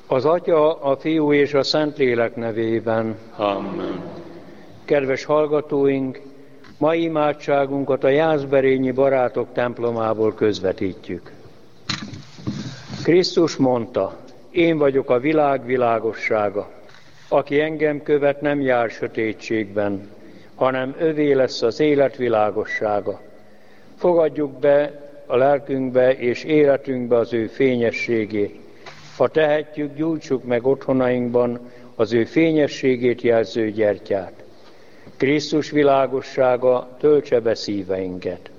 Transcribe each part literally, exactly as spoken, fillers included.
Az Atya, a Fiú és a Szentlélek nevében. Amen. Kedves hallgatóink, mai imádságunkat a Jászberényi Barátok templomából közvetítjük. Krisztus mondta, én vagyok a világ világossága. Aki engem követ, nem jár sötétségben, hanem övé lesz az élet világossága. Fogadjuk be a lelkünkbe és életünkbe az ő fényességét. Ha tehetjük, gyújtsuk meg otthonainkban az ő fényességét jelző gyertyát. Krisztus világossága töltse be szíveinket.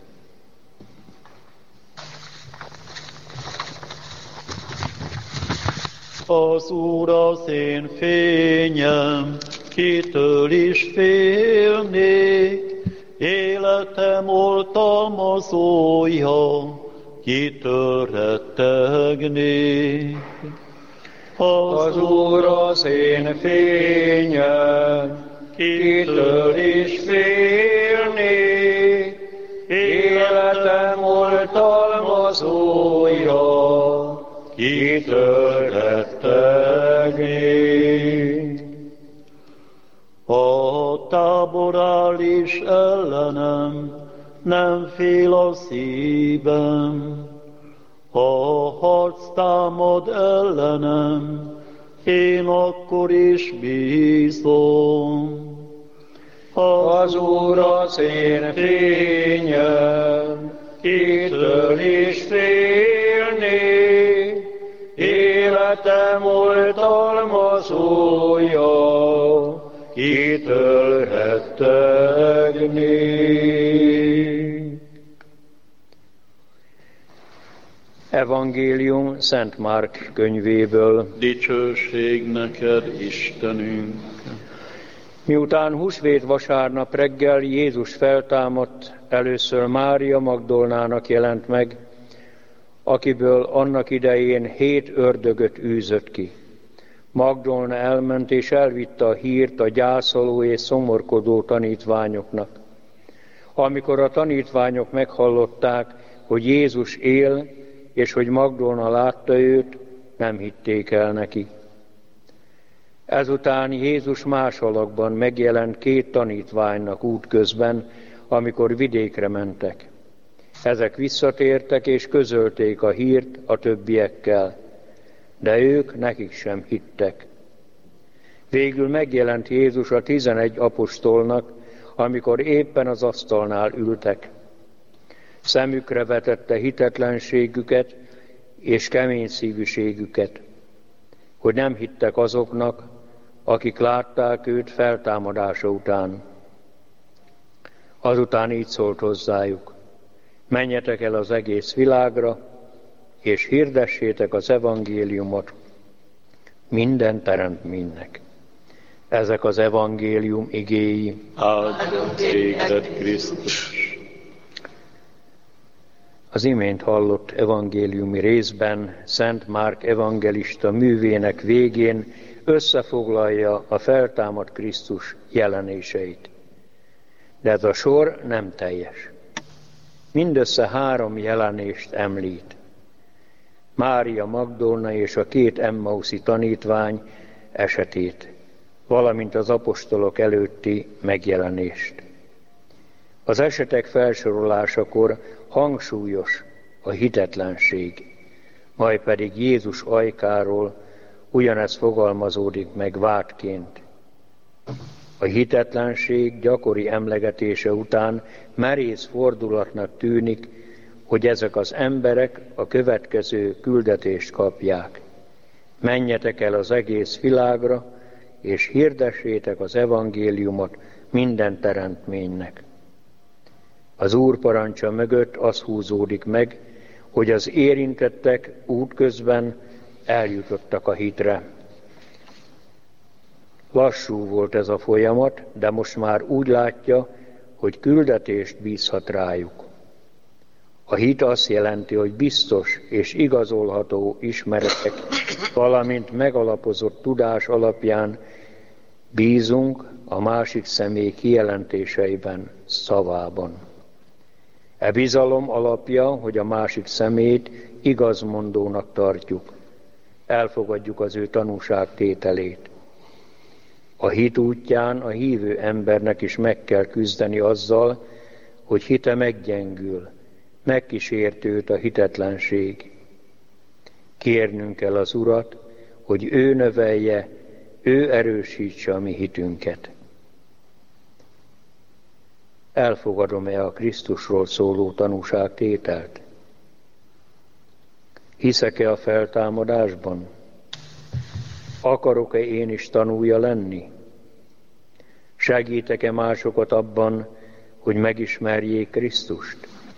Az Úr az én fényem, kitől is félnék, életem oltalmazója, kitől rettegnék. Az, az Úr az én fényem, kitől is félnék, életem oltalmazója, kitől rettegnék. A tábor áll is ellenem, nem fél a szívem. Ha harc támad ellenem, én akkor is bízom. Az Úr az én fényem, kitől is félnék, életem oltalmazója, kitől rettegnék. Evangélium Szent Márk könyvéből. Dicsőség neked, Istenünk! Miután húsvét vasárnap reggel Jézus feltámadt, először Mária Magdolnának jelent meg, akiből annak idején hét ördögöt űzött ki. Magdolna elment és elvitte a hírt a gyászoló és szomorkodó tanítványoknak. Amikor a tanítványok meghallották, hogy Jézus él, és hogy Magdolna látta őt, nem hitték el neki. Ezután Jézus más alakban megjelent két tanítványnak útközben, amikor vidékre mentek. Ezek visszatértek és közölték a hírt a többiekkel, de ők nekik sem hittek. Végül megjelent Jézus a tizenegy apostolnak, amikor éppen az asztalnál ültek. Szemükre vetette hitetlenségüket és kemény szívűségüket, hogy nem hittek azoknak, akik látták őt feltámadása után. Azután így szólt hozzájuk, menjetek el az egész világra, és hirdessétek az evangéliumot minden teremtménynek. Ezek az evangélium igéi. Áldjon téged, Krisztus! Az imént hallott evangéliumi részben Szent Márk evangelista művének végén összefoglalja a feltámadt Krisztus jelenéseit. De ez a sor nem teljes. Mindössze három jelenést említ. Mária Magdolna és a két emmauszi tanítvány esetét, valamint az apostolok előtti megjelenést. Az esetek felsorolásakor hangsúlyos a hitetlenség, majd pedig Jézus ajkáról ugyanez fogalmazódik meg vádként. A hitetlenség gyakori emlegetése után merész fordulatnak tűnik, hogy ezek az emberek a következő küldetést kapják. Menjetek el az egész világra, és hirdessétek az evangéliumot minden teremtménynek. Az Úr parancsa mögött az húzódik meg, hogy az érintettek útközben eljutottak a hitre. Lassú volt ez a folyamat, de most már úgy látja, hogy küldetést bízhat rájuk. A hit azt jelenti, hogy biztos és igazolható ismeretek, valamint megalapozott tudás alapján bízunk a másik személy kijelentéseiben, szavában. E bizalom alapja, hogy a másik személyt igazmondónak tartjuk. elfogadjuk az ő tanúságtételét. A hit útján a hívő embernek is meg kell küzdeni azzal, hogy hite meggyengül, megkísért őt a hitetlenség. Kérnünk kell az Urat, hogy ő növelje, ő erősítse a mi hitünket. Elfogadom-e a Krisztusról szóló tanúságtételt? Hiszek-e a feltámadásban? Akarok-e én is tanúja lenni? Segítek-e másokat abban, hogy megismerjék Krisztust?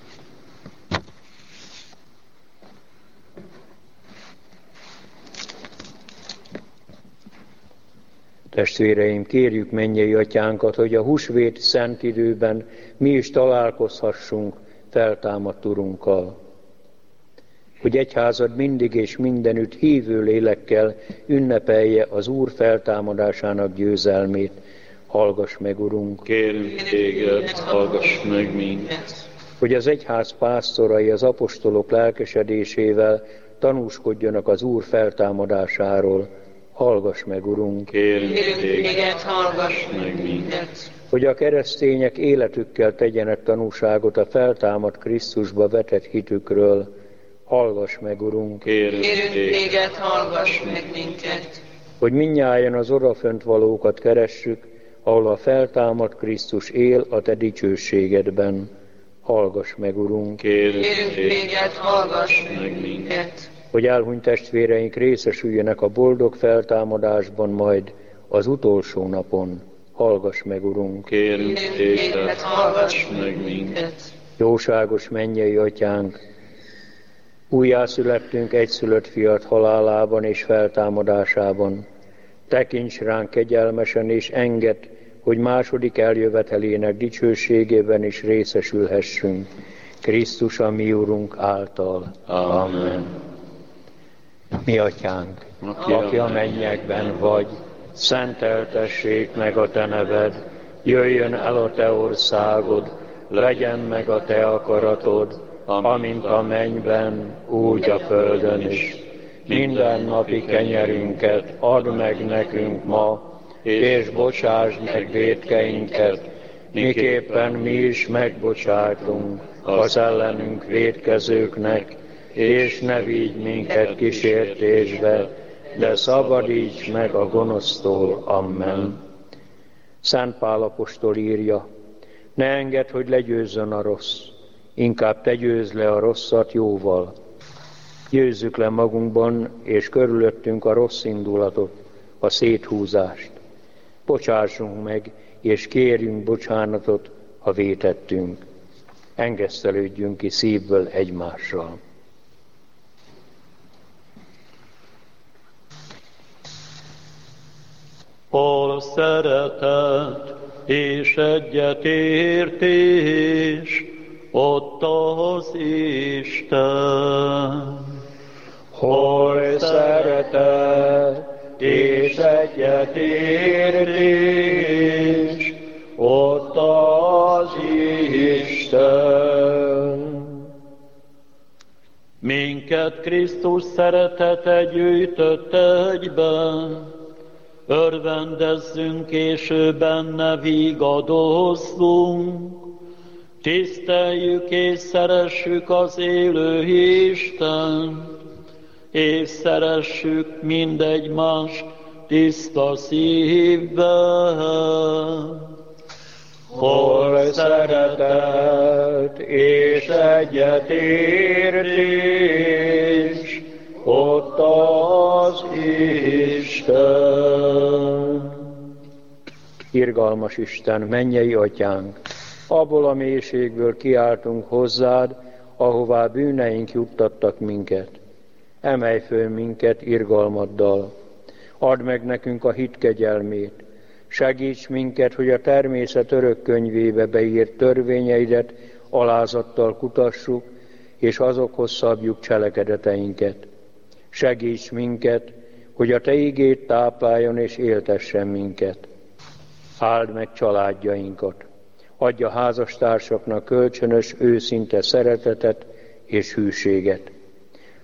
Testvéreim, kérjük mennyei Atyánkat, hogy a húsvét szent időben mi is találkozhassunk feltámadt Urunkkal. Hogy egyházad mindig és mindenütt hívő lélekkel ünnepelje az Úr feltámadásának győzelmét. Hallgass meg, Urunk! Kérünk téged, hallgass meg minket! Hogy az egyház pásztorai az apostolok lelkesedésével tanúskodjanak az Úr feltámadásáról. Hallgass meg, Urunk! Kérünk téged, hallgass meg minket! Hogy a keresztények életükkel tegyenek tanúságot a feltámadt Krisztusba vetett hitükről. Hallgass meg, Urunk! Kérünk téged, hallgass meg minket! Hogy mindnyájan az odafönt valókat keressük, ahol a feltámadt Krisztus él a te dicsőségedben. Hallgass meg, Urunk! Kérünk téged, hallgass meg minket! Hogy elhunyt testvéreink részesüljenek a boldog feltámadásban majd az utolsó napon. Hallgass meg, Urunk! Kérünk téged, hallgass meg minket! Jóságos mennyei Atyánk, újjászülettünk egyszülött fiat halálában és feltámadásában. Tekints ránk kegyelmesen és engedd, hogy második eljövetelének dicsőségében is részesülhessünk. Krisztus a mi Urunk által. Amen. Mi Atyánk, aki a mennyekben vagy, szenteltessék meg a te neved, jöjjön el a te országod, legyen meg a te akaratod, amint a mennyben, úgy a földön is. Minden napi kenyerünket add meg nekünk ma, és bocsásd meg vétkeinket, miképpen mi is megbocsátunk az ellenünk vétkezőknek, és ne vigy minket kísértésbe, de szabadíts meg a gonosztól. Amen. Szent Pál apostol írja, ne engedd, hogy legyőzzön a rossz, inkább te győzd le a rosszat jóval. Győzzük le magunkban és körülöttünk a rossz indulatot, a széthúzást. Bocsássunk meg, és kérjünk bocsánatot, ha vétettünk. Engesztelődjünk ki szívből egymással. Hol szeretet és egyetértés, ott az Isten. Hol szeretet és egyetértés, ott az Isten. Minket Krisztus szeretete gyűjtött egyben, örvendezzünk és ő benne vigadozzunk. Tiszteljük és szeressük az élő Istent, és szeressük mindegymást tiszta szívvel. Hol szeretet és egyetértés, ott az Isten. Irgalmas Isten, mennyei Atyánk, abból a mélységből kiáltunk hozzád, ahová bűneink juttattak minket. Emelj föl minket irgalmaddal, add meg nekünk a hit kegyelmét, segíts minket, hogy a természet örök könyvébe beírt törvényeidet alázattal kutassuk, és azokhoz szabjuk cselekedeteinket. Segíts minket, hogy a te igéd tápláljon és éltessen minket. Áld meg családjainkat, adj a házastársaknak kölcsönös, őszinte szeretetet és hűséget.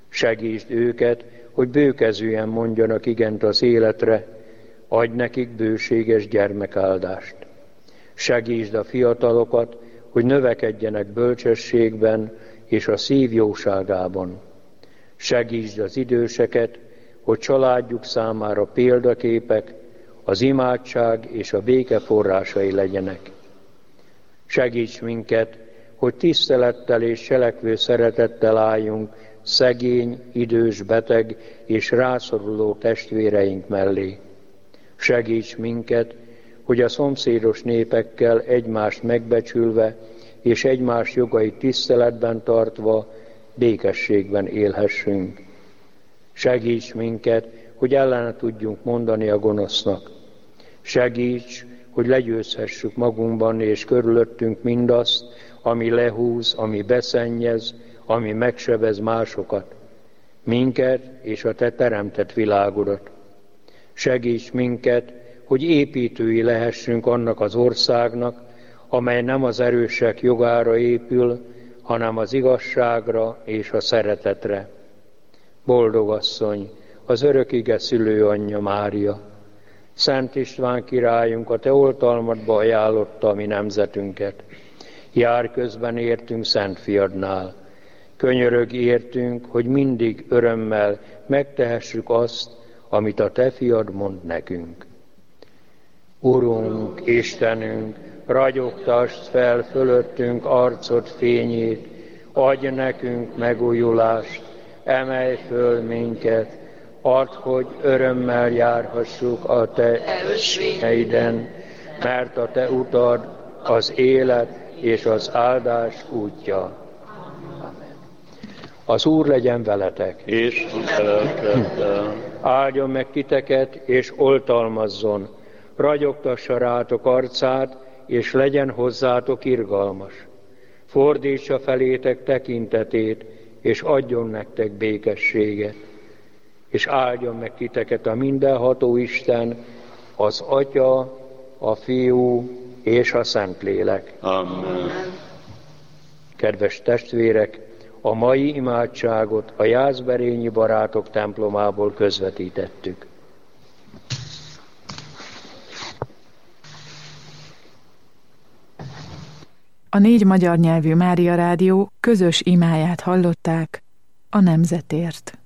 Segítsd őket, hogy bőkezűen mondjanak igent az életre, adj nekik bőséges gyermekáldást. Segítsd a fiatalokat, hogy növekedjenek bölcsességben és a szív jóságában. Segítsd az időseket, hogy családjuk számára példaképek, az imádság és a béke forrásai legyenek. Segíts minket, hogy tisztelettel és cselekvő szeretettel álljunk szegény, idős, beteg és rászoruló testvéreink mellé. Segíts minket, hogy a szomszédos népekkel egymást megbecsülve és egymás jogait tiszteletben tartva békességben élhessünk. Segíts minket, hogy ellene tudjunk mondani a gonosznak. Segíts, hogy legyőzhessük magunkban és körülöttünk mindazt, ami lehúz, ami beszennyez, ami megsebez másokat, minket és a te teremtett világodat. Segíts minket, hogy építői lehessünk annak az országnak, amely nem az erősek jogára épül, hanem az igazságra és a szeretetre. Boldog asszony, az örökige szülőanyja Mária, Szent István királyunk a te oltalmadba ajánlotta a mi nemzetünket. Jár közben értünk Szent Fiadnál. Könyörög értünk, hogy mindig örömmel megtehessük azt, amit a te fiad mond nekünk. Urunk, Istenünk, ragyogtasd fel fölöttünk arcod fényét, adj nekünk megújulást, emelj föl minket, add, hogy örömmel járhassuk a te ösvényeiden, mert a te utad az élet és az áldás útja. Az Úr legyen veletek. És szeretettel. Áldjon meg titeket, és oltalmazzon. Ragyogtassa rátok arcát, és legyen hozzátok irgalmas. Fordítsa felétek tekintetét, és adjon nektek békességet. És áldjon meg titeket a mindenható Isten, az Atya, a Fiú és a Szentlélek. Amen. Kedves testvérek, a mai imádságot a Jászberényi Barátok templomából közvetítettük. A négy magyar nyelvű Mária Rádió közös imáját hallották a nemzetért.